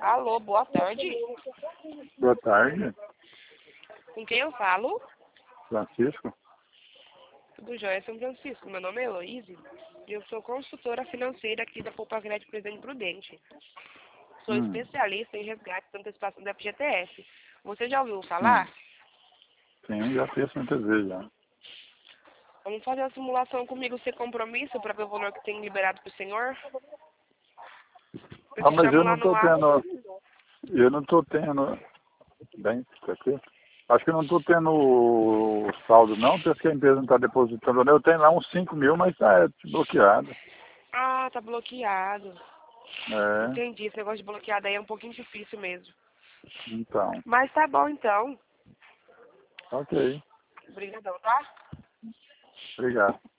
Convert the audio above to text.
Alô, boa tarde. Boa tarde, Com quem eu falo? Francisco. Tudo jóia, São Francisco. Meu nome é Heloíse e eu sou consultora financeira aqui da Poupa Crédito Presidente Prudente. Sou especialista em resgate e antecipação da FGTS. Você já ouviu falar? Sim, já fiz muitas vezes já. Vamos fazer uma simulação comigo sem compromisso para ver o valor que tem liberado para o senhor? Eu te Mas chamo eu lá não no tô WhatsApp. tendo, bem, isso aqui. Acho que eu não tô tendo o saldo não, porque a empresa não está depositando. Eu tenho lá uns 5 mil, mas está bloqueado. Ah, tá bloqueado. É, Entendi, esse negócio de bloqueado aí é um pouquinho difícil mesmo. então, Mas tá bom então. ok, Obrigadão, tá? obrigado.